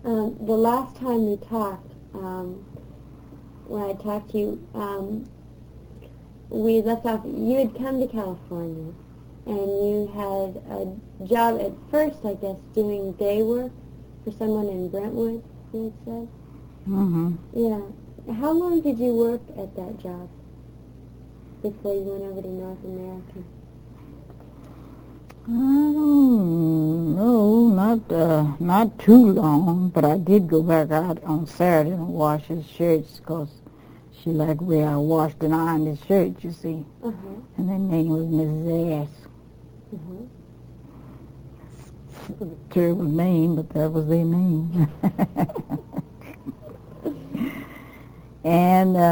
The last time we talked, when I talked to you, we left off, you had come to California, and you had a job at first, I guess, doing day work for someone in Brentwood, you had said? Mm-hmm. Yeah. How long did you work at that job before you went over to North America? I don't know, not too long, but I did go back out on Saturday and wash his shirts because she liked where I washed and ironed his shirts, you see. Uh-huh. And their name was Mrs. Ass. Uh-huh. Terrible name, but that was their name. And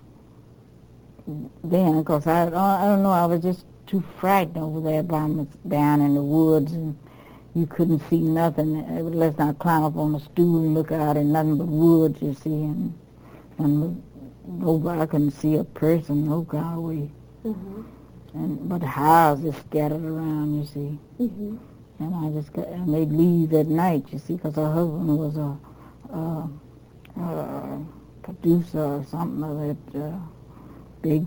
then, of course, I don't know, I was just too frightened over there down in the woods, and you couldn't see nothing. Let's not climb up on a stool and look out and nothing but woods, you see, and nobody couldn't see a person no kind of way. Uh-huh. But houses scattered around, you see. Mm-hmm. And they'd leave at night, you see, because her husband was a producer or something of that big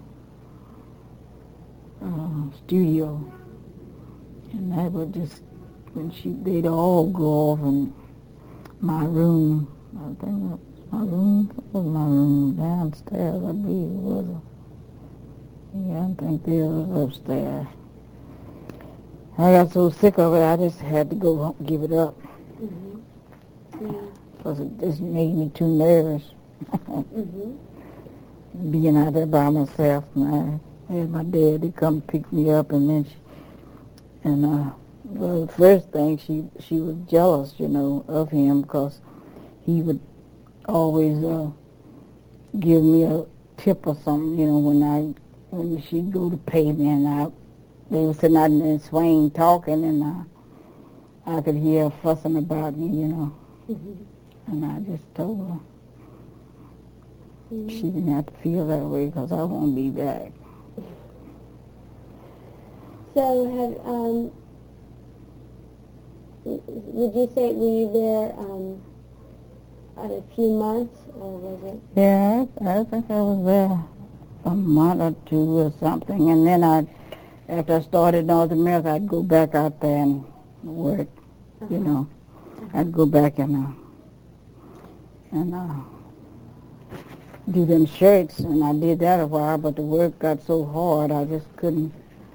studio. And that would just, they'd all go off in my room. I think it was my room downstairs, I believe it was. Yeah, I think they was upstairs. I got so sick of it, I just had to go home, give it up. Mm-hmm. Yeah. Because it just made me too nervous. Mm-hmm. Being out there by myself. And I had my daddy come pick me up, and then well, the first thing, she was jealous, you know, of him, because he would always give me a tip or something, you know, when she'd go to pay me, and they were sitting out in the swing talking, and I could hear her fussing about me, you know. Mm-hmm. And I just told her Mm-hmm. she didn't have to feel that way, because I won't be back. So would you say, were you there a few months, or was it? Yeah, I think I was there a month or two or something, and then after I started North America, I'd go back out there and work, you know. I'd go back and do them shirts, and I did that a while, but the work got so hard, I just couldn't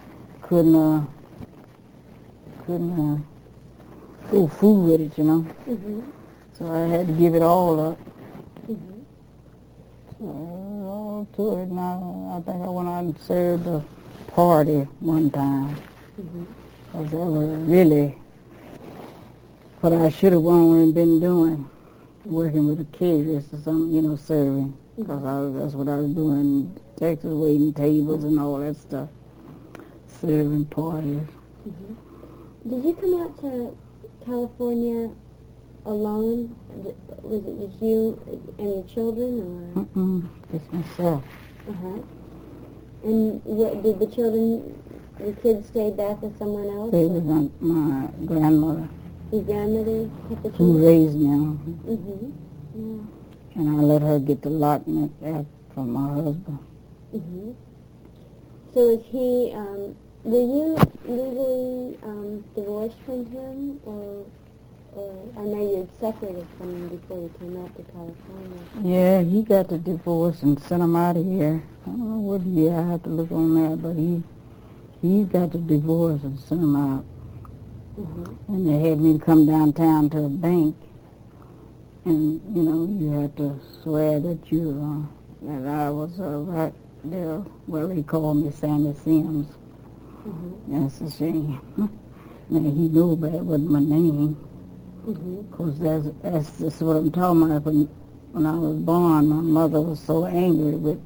go through with it, you know. Mm-hmm. So I had to give it all up. Mm-hmm. So all to it now. I think I went out and served a party one time. Mm-hmm. Because that was really what I should have been doing, working with the kids or something, you know, serving. Because that's what I was doing in Texas, waiting tables and all that stuff, serving parties. Mm-hmm. Did you come out to California alone? Was it just you and your children, or? Just myself. Uh-huh. And did the kids stay back with someone else? They was my grandmother. Your grandmother kept the Who children? raised me. Mm-hmm. Yeah. And I let her get the allotment from my husband. Mm-hmm. So is he, were you legally divorced from him, or I know you had separated from him before you came out to California? Yeah, he got the divorce and sent him out of here. I don't know what year, I have to look on that, but he got the divorce and sent him out. Mm-hmm. And they had me come downtown to a bank, and, you know, you had to swear that that I was right there. Well, he called me Sammy Sims. Mm-hmm. That's a shame. Now, he knew that wasn't my name. Because that's just what I'm talking about. When I was born, my mother was so angry with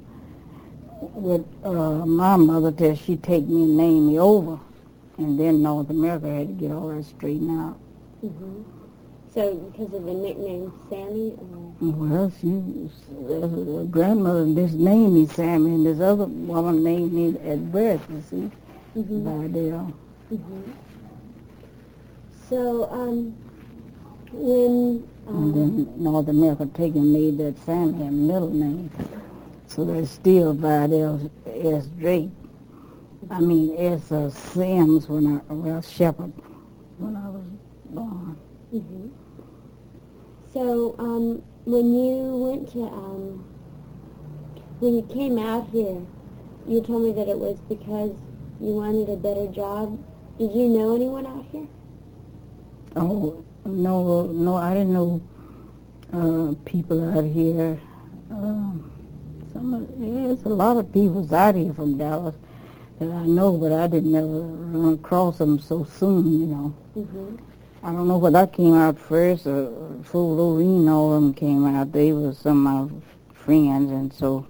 my mother till she take me and name me over. And then North America had to get all that straightened out. Mm-hmm. So because of the nickname Sammy? Well, her grandmother just named me Sammy, and this other woman named me at birth, you see, Vidal. Mm-hmm. So when And then North America taken made that Sammy a middle name. So that's still Vidal S. Drake. I mean, S. Sims Shepherd when I was born. Mm-hmm. So, when you went to, when you came out here, you told me that it was because you wanted a better job. Did you know anyone out here? Oh, no, I didn't know people out here. There's a lot of people out here from Dallas that I know, but I didn't never run across them so soon, you know. Mm-hmm. I don't know whether I came out first or before Lorene, all of them came out. They were some of my friends, and so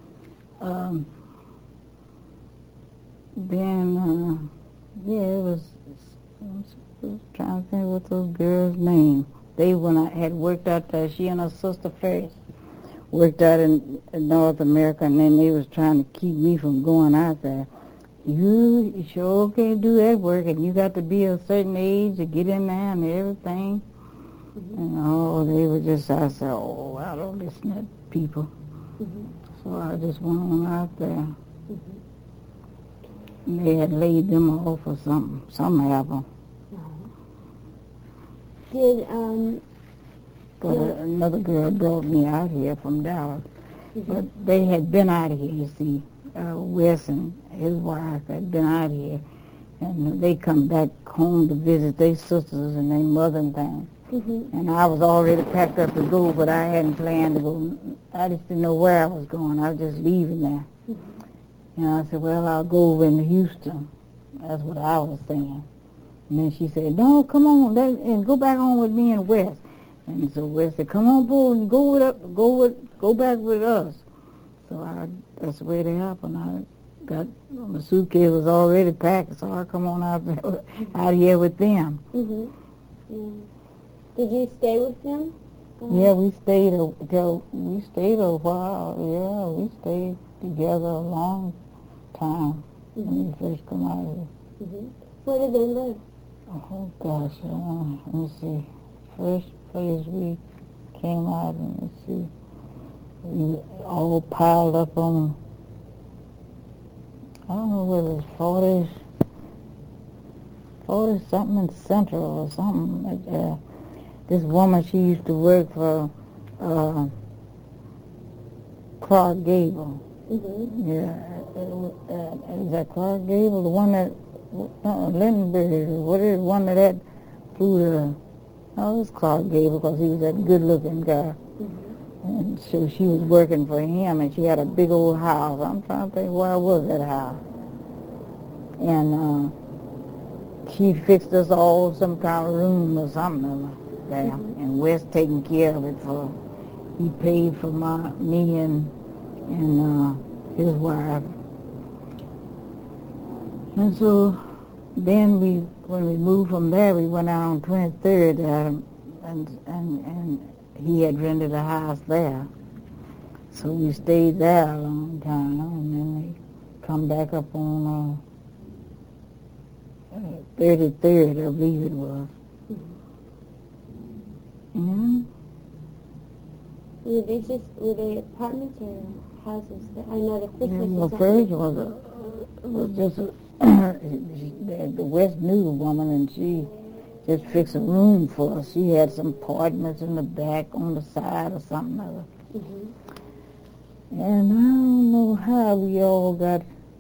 then, it was, I was trying to think what those girls' names. They, when I had worked out there, she and her sister first worked out in North America, and then they was trying to keep me from going out there. You sure can't do that work, and you got to be a certain age to get in there and everything. Mm-hmm. And they were just, I said, I don't listen to people. Mm-hmm. So I just went on out there. Mm-hmm. And they had laid them off or something happened. Did, But another girl brought me out here from Dallas. Mm-hmm. But they had been out here, you see. Wes and his wife had been out here, and they come back home to visit their sisters and their mother and things. Mm-hmm. And I was already packed up to go, but I hadn't planned to go. I just didn't know where I was going. I was just leaving there. Mm-hmm. And I said, well, I'll go over into Houston. That's what I was saying. And then she said, no, come on, and go back home with me and Wes. And so Wes said, come on board and go back with us. So that's the way it happened. I got, my suitcase was already packed, so I come on out here with them. Mm-hmm. Yeah. Did you stay with them? Yeah, we stayed a while. Yeah, we stayed together a long time when we first come out here. Mm-hmm. Where did they live? Oh gosh, let me see. First place we came out, and let's see. We all piled up on, I don't know whether it's 40 something in Central or something like that. This woman, she used to work for Clark Gable. Mm-hmm. Yeah, is that Clark Gable? The one that, Lindenberg, what is the one that flew to, no, it was Clark Gable because he was that good-looking guy. Mm-hmm. And so she was working for him, and she had a big old house. I'm trying to think where was that house. And she fixed us all some kind of room or something there. Mm-hmm. And Wes taking care of it he paid for me and his wife. And so then when we moved from there, we went out on 23rd, and he had rented a house there. So we stayed there a long time, and then we come back up on 33rd, I believe it was. Mm-hmm. Were they apartments or houses? I know the first was first was just the West knew a woman, and she just fixed a room for us. She had some apartments in the back, on the side, or something other. Mm-hmm. And I don't know how we all got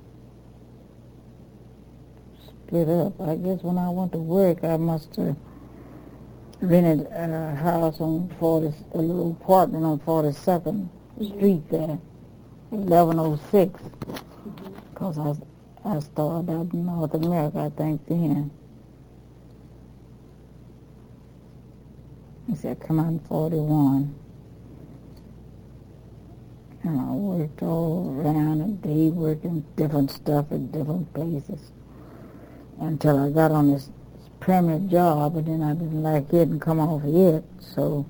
split up. I guess when I went to work, I must have rented a house on a little apartment on 42nd Street there, 1106, because I started out in North America, I think, then. He said, come on, 41. And I worked all around and day working different stuff at different places until I got on this permanent job, and then I didn't like it and come off it. So,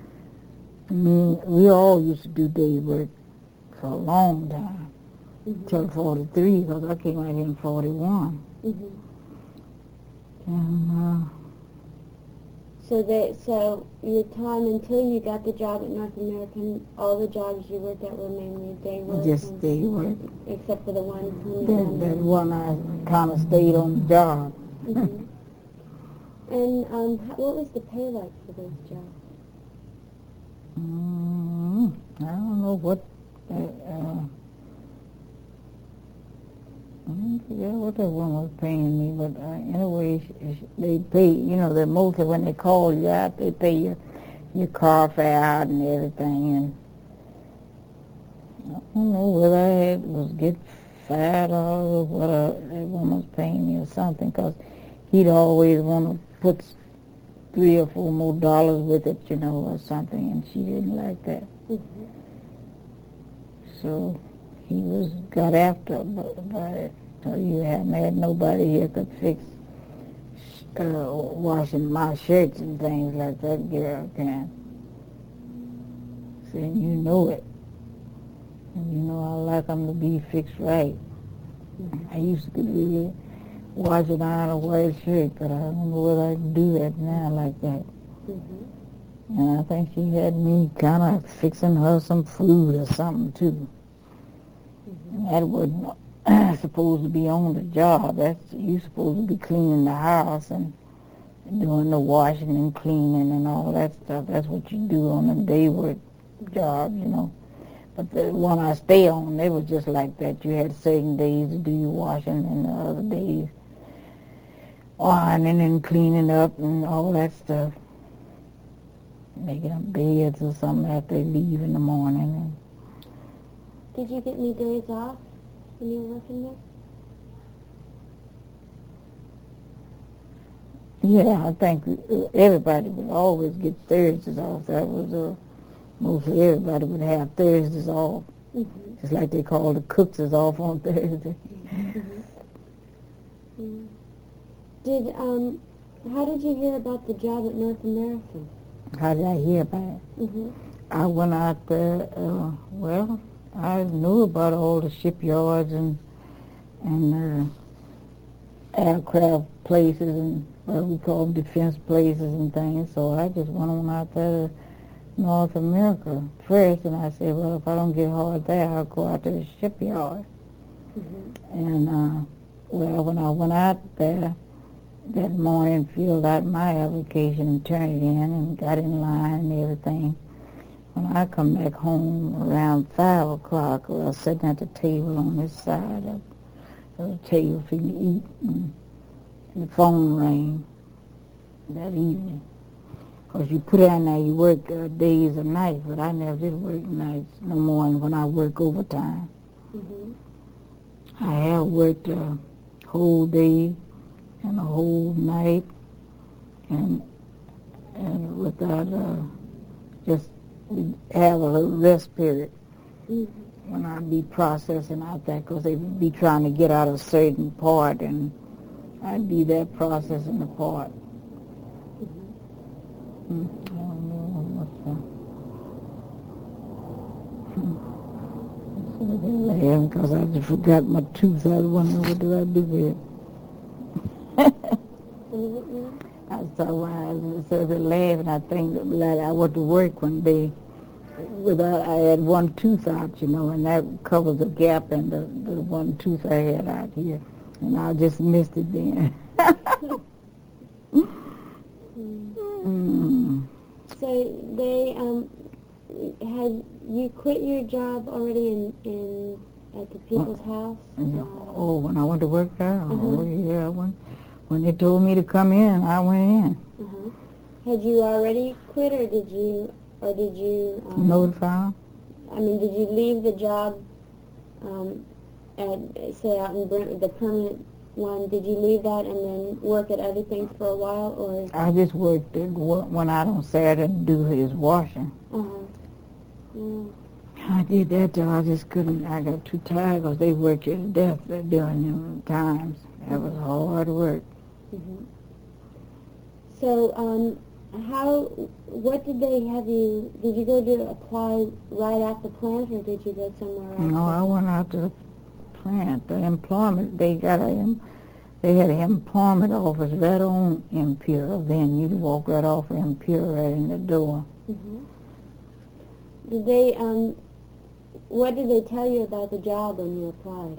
we all used to do day work for a long time, until 43, because I came out here in 41. Mm-hmm. And So your time until you got the job at North American, all the jobs you worked at were mainly day work? Just day work. Except for the one when That one I kind of stayed on the job. Mm-hmm. And what was the pay like for those jobs? I don't know what, I forget what that one was paying me, but anyway, they pay, the mostly when they call you out, they pay your car fare out and everything, and I don't know whether I was get $5 or whether that one was paying me or something, because he'd always want to put $3 or $4 more with it, or something, and she didn't like that. Mm-hmm. So he got after about it. So you haven't had nobody here could fix washing my shirts and things like that girl can. So you know it. And I like them to be fixed right. I used to really wash and iron a white shirt, but I don't know whether I can do that now like that. Mm-hmm. And I think she had me kind of fixing her some food or something too. Mm-hmm. That wasn't supposed to be on the job. You supposed to be cleaning the house and doing the washing and cleaning and all that stuff. That's what you do on a day work job, But the one I stay on, they were just like that. You had certain days to do your washing and the other days ironing and cleaning up and all that stuff. Making up beds or something after they leave in the morning. Did you get any days off when you were working there? Yeah, I think everybody would always get Thursdays off. That was mostly everybody would have Thursdays off. Mm-hmm. Just like they call the cooks is off on Thursday. Mm-hmm. How did you hear about the job at North American? How did I hear about it? Mm-hmm. I went out there, I knew about all the shipyards and aircraft places and what we call defense places and things, so I just went on out there to North America first, and I said, well, if I don't get hard there, I'll go out to the shipyard. Mm-hmm. And, when I went out there that morning, filled out my application and turned it in and got in line and everything, when I come back home around 5 o'clock, I was sitting at the table on this side of the table for you to eat, and the phone rang that evening. Because you put on there, you work days and nights, but I never did work nights no more than when I work overtime. Mm-hmm. I have worked a whole day and a whole night, and without just have a little rest period. Mm-hmm. When I'd be processing out there, because they would be trying to get out a certain part, and I'd be there processing the part. Mm-hmm. I don't know what's that. Because I just forgot my tooth. I was wondering what did I do with it. I started when I started laughing. I think that I went to work one day without, I had one tooth out, and that covered the gap in the one tooth I had out here, and I just missed it then. So they had you quit your job already in at the people's house? Oh, when I went to work there? Oh, yeah. When they told me to come in, I went in. Had you already quit, or did you notify? I mean, did you leave the job at, say, out in Brent, the permanent one? Did you leave that and then work at other things for a while, or? I just went out on Saturday and do his washing. I did that till I just couldn't. I got too tired because they worked you to death during them times. That was hard work. So, what did they have you, did you go to apply right at the plant, or did you go somewhere else? No, I went out to the plant, the employment. They got They had an employment office right on Imperial. Then you'd walk right off of Imperial right in the door. Mm-hmm. Did they, what did they tell you about the job when you applied?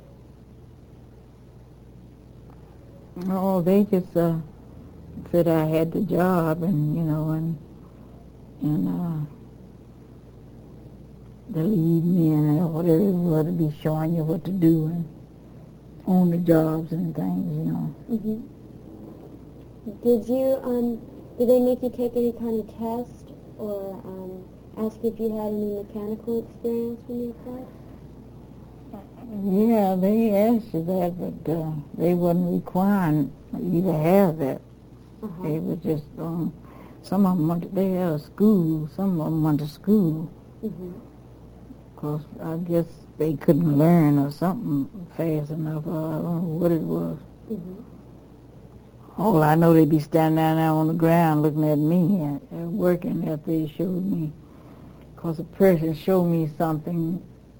Oh, they just said I had the job, and and the lead men or whatever it was to be showing you what to do and on the jobs and things, Mm-hmm. Did they make you take any kind of test or ask if you had any mechanical experience when you applied? Yeah, they asked you that, but they wasn't requiring you to have that. Uh-huh. They were just, some of them they had a school, some of them went to school. Mm-hmm. Because I guess they couldn't learn or something fast enough, or I don't know what it was. Mm-hmm. All I know, they'd be standing down there on the ground looking at me and working after they showed me. Because a person showed me something,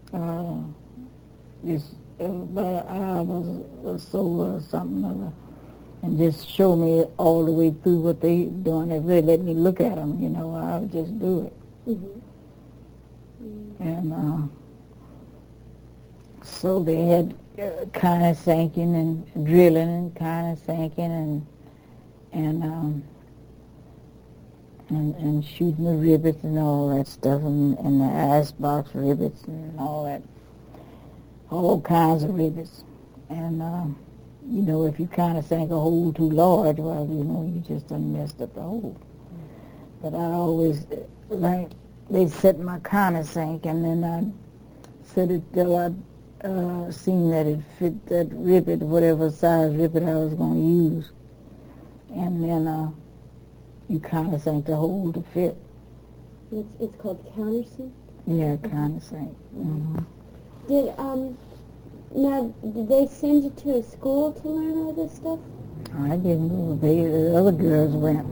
just about an hour or so or something other, and just show me all the way through what they doing. If they let me look at them, I would just do it. Mm-hmm. And so they had kind of sinking and drilling and kind of sinking and shooting the rivets and all that stuff and the icebox rivets and all that, all kinds of rivets. And if you kind of sank a hole too large, well, you just done messed up the hole. But I always learned. They set my countersink, and then I set it till I seen that it fit that rivet, whatever size rivet I was going to use. And then you countersink the hole to fit. It's called countersink? Yeah, countersink. Mm-hmm. Did they send you to a school to learn all this stuff? I didn't go. The other girls went.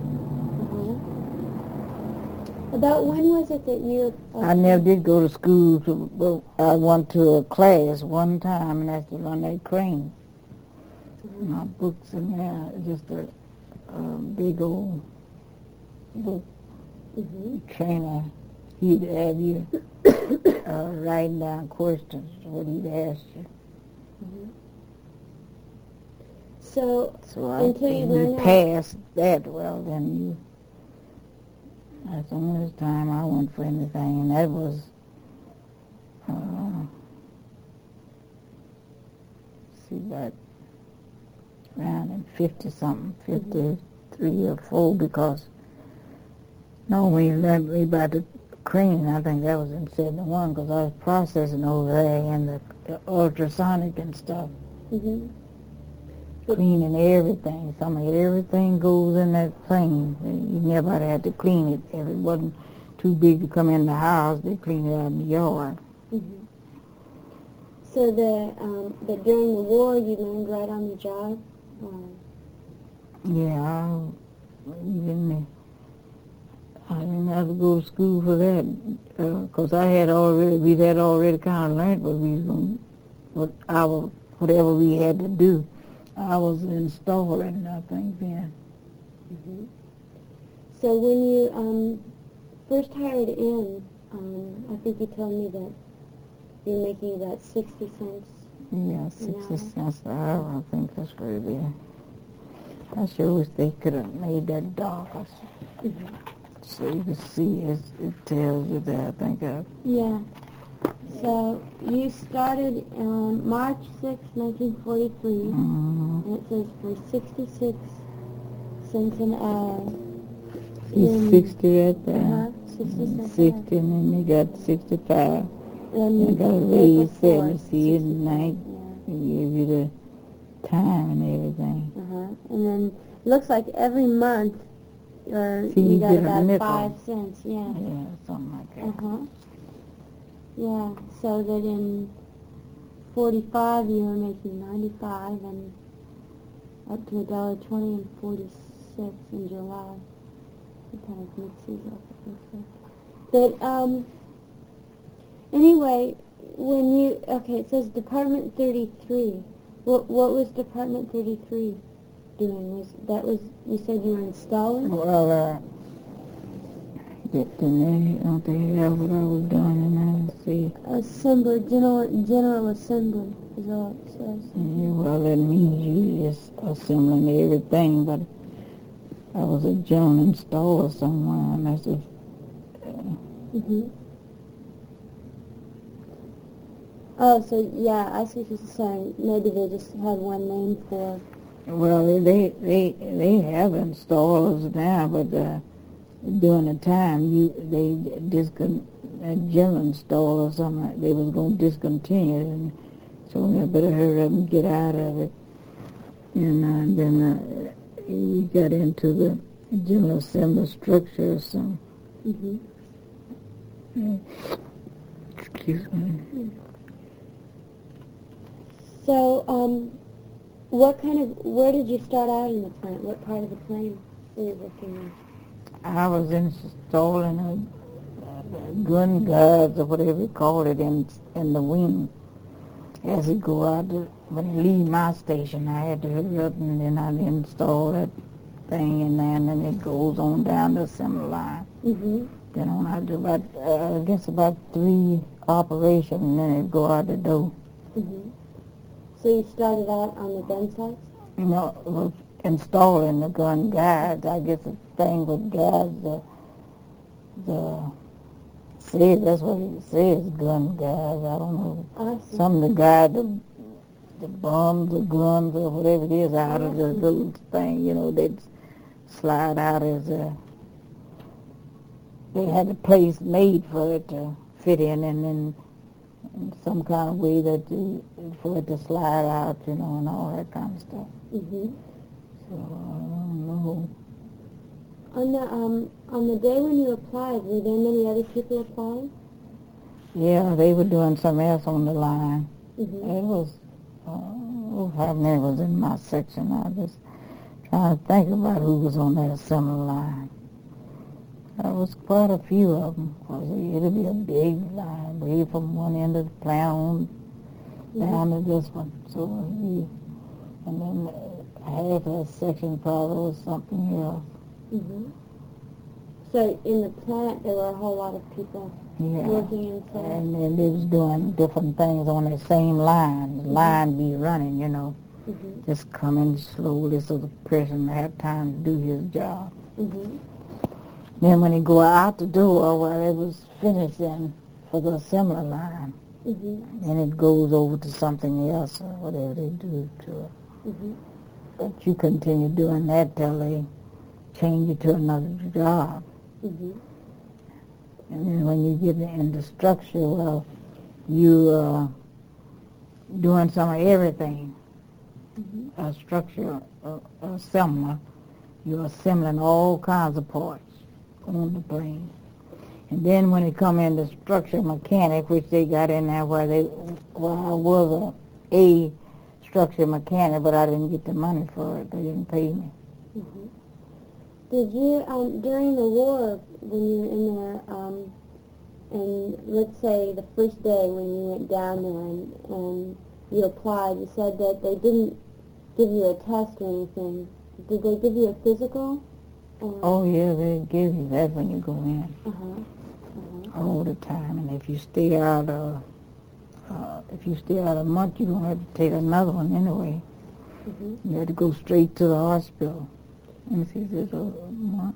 About when was it that you... I never did go to school, but I went to a class one time, and that's to run that crane. Mm-hmm. My books in there, just a big old book. Mm-hmm. Trainer, he'd have you writing down questions, what he'd ask you. Mm-hmm. So until you passed that, well, then you... That's the only time I went for anything, and that was, about around in 50-something, 53 or 4, because when you learned me about the crane, I think that was in 71, because I was processing over there and the ultrasonic and stuff. Mm-hmm. Cleaning everything. Everything goes in that plane. You never had to clean it. If it wasn't too big to come in the house, they cleaned it out in the yard. Mm-hmm. So that during the war you learned right on the job? Yeah, I didn't have to go to school for that, because we'd had already kind of learned whatever we had to do. I was installing, I think, then. Mm-hmm. So when you first hired in, I think you told me that you're making about 60 cents. Yeah, 60 cents an hour, I think that's what it is. I sure wish they could have made that darker. Mm-hmm. So you can see it tells you that, I think. Yeah. So you started on March 6, 1943, mm-hmm. and it says for 66 cents an hour. He's 60 right there. 60 cents 60, and then they got 65. And they got a raise 70 and 90. Yeah. They give you the time and everything. And then it looks like every month you got about 5 cents. Yeah. Yeah, something like that. Yeah, so that in 45 you were making 95 and up to $1.20 and 46 in July. It kind of mixes up, I think so. But anyway, it says Department 33. What was Department 33? doing? You said you were installing? Well, don't they have what I was doing in there? See. Assembler, general assembly is all it says. Yeah, well, that means you just assembling everything, but I was a general installer somewhere, and that's just... Oh, so yeah, I see what you're saying. Maybe they just had one name for it. Well, they have installers now, but during the time a general installer or something, they was going to discontinue it, and so we better hurry up and get out of it. And then we got into the general assembly structure or something. Excuse me. So, where did you start out in the plant? What part of the plant were you working in? I was installing a gun guards or whatever you call it in the wing. As it go out, when it leave my station, I had to hurry up and then I'd install that thing in there, and then it goes on down the assembly line. Then on I do about, I guess about 3 operations, and then it go out the door. So you started out on the gun sites? No, it was installing the gun guards. I guess the thing with guards, that's what it says, gun guards. I don't know. Some of the guards, the bombs or guns or whatever it is out of the little thing, they'd slide out as they had a place made for it to fit in, and then in some kind of way for it to slide out, and all that kind of stuff. So, I don't know. On the day when you applied, were there many other people applying? Yeah, they were doing something else on the line. It was, how many was in my section? I was trying to think about who was on that assembly line. There was quite a few of them, because it'd be a big line, way from one end of the plant on down to this one. So, and then half of that section probably was something else. So in the plant, there were a whole lot of people working inside. And then they was doing different things on the same line. The line be running, just coming slowly so the person have time to do his job. Then when he go out the door, well, it was finished then for the assembly line. And it goes over to something else or whatever they do to it. But you continue doing that till they change you to another job. And then when you get into structure, well, you doing some of everything. A structure assembler, you're assembling all kinds of parts on the plane. And then when it come into structure mechanic, which they got in there I was a structure mechanic, but I didn't get the money for it. They didn't pay me. Did you, during the war, when you were in there, and let's say the first day when you went down there and you applied, you said that they didn't give you a test or anything. Did they give you a physical? Oh, yeah, they give you that when you go in. All the time. And if you stay out a month, you don't have to take another one anyway. You have to go straight to the hospital. Let me see, there's a month.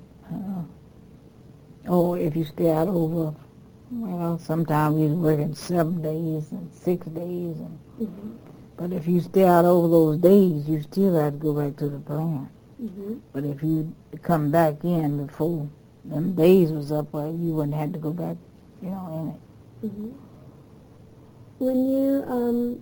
If you stay out over, well, sometimes you're working 7 days and 6 days. But if you stay out over those days, you still have to go back to the plant. But if you come back in before them days was up, well, you wouldn't have to go back, in it. When you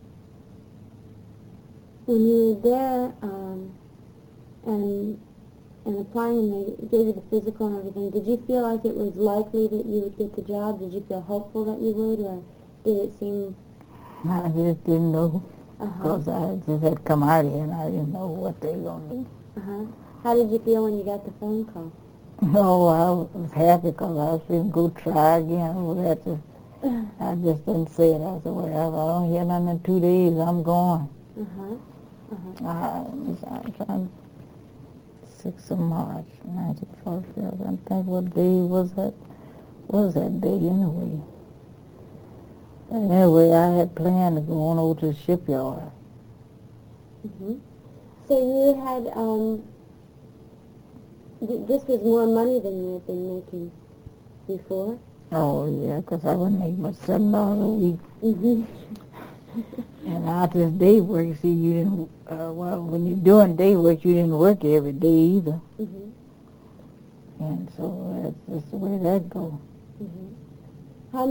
were there and applying, and they gave you the physical and everything, did you feel like it was likely that you would get the job? Did you feel hopeful that you would, or did it seem... I just didn't know, because I just had come out here and I didn't know what they were going to do. How did you feel when you got the phone call? Oh, I was happy because I was going to go try again. I just didn't say it. I said, well, if I don't hear nothing in 2 days, I'm going. Uh-huh. I 6th of March, 1945. I think what day was that? What was that day anyway? But anyway, I had planned to go on over to the shipyard. Mm-hmm. So you had, this was more money than you had been making before? Oh, yeah, because I would make my $7 a week. Mm-hmm. And after this day work, see, you didn't, well, when you're doing day work, you didn't work every day either. Mm-hmm. And so that's just the way that goes. Mm-hmm. How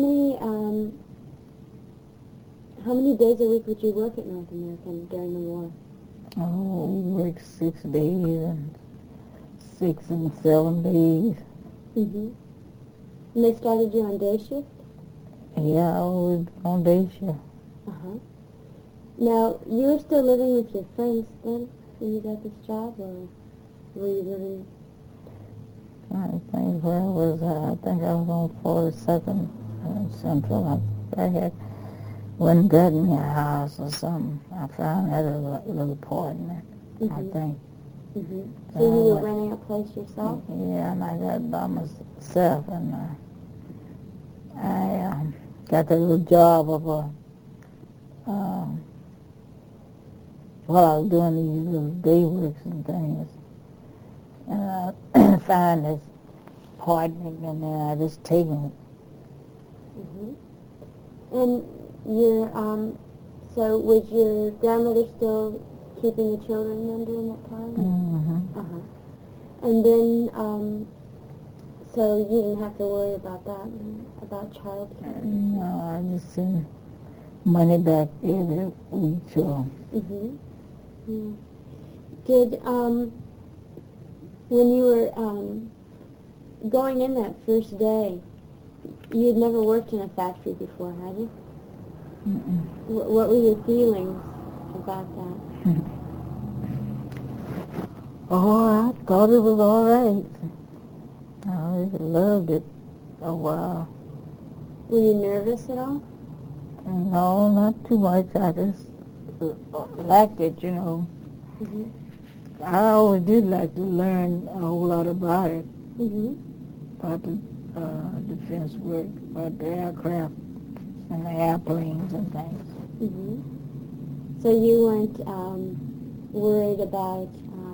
many days a week would you work at North American during the war? Oh, we worked 6 days and 6 and 7 days. Mm-hmm. And they started you on day shift? Yeah, I was on day shift. Uh-huh. Now, you were still living with your friends then when you got this job, or were you living... I think where was I? I think I was on 42nd Central. I had went and got me a house or something. I found that a little apartment, I think. Mm-hmm. So you were renting a place yourself? Yeah, and I got by myself, and I got the little job of while I was doing these little day works and things. And I found this apartment, and then I just taken it. Mm-hmm. And so was your grandmother still keeping the children then during that time? Mm-hmm. Uh-huh. And then, so you didn't have to worry about that, about child care? No, I just sent money back every week, so. Mm-hmm. Yeah. Did, when you were going in that first day, you had never worked in a factory before, had you? Mm-mm. What were your feelings about that? Oh, I thought it was all right. I loved it a while. Were you nervous at all? No, not too much. I just liked it, you know. Mm-hmm. I always did like to learn a whole lot about it, Mm-hmm. about the defense work, about the aircraft and the airplanes and things. Mm-hmm. So you weren't worried about,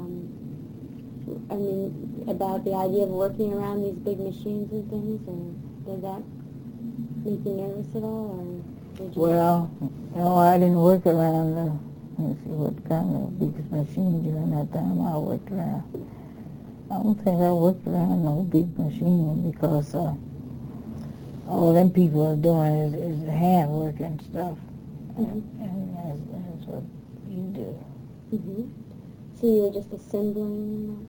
about the idea of working around these big machines and things, or did that make you nervous at all, or did you? Well, no, I didn't work around let's see what kind of big machine during that time I worked around. I don't think I worked around no big machine because all them people are doing is hand work and stuff. Mm-hmm. And that's what you do. Mm-hmm. So you were just assembling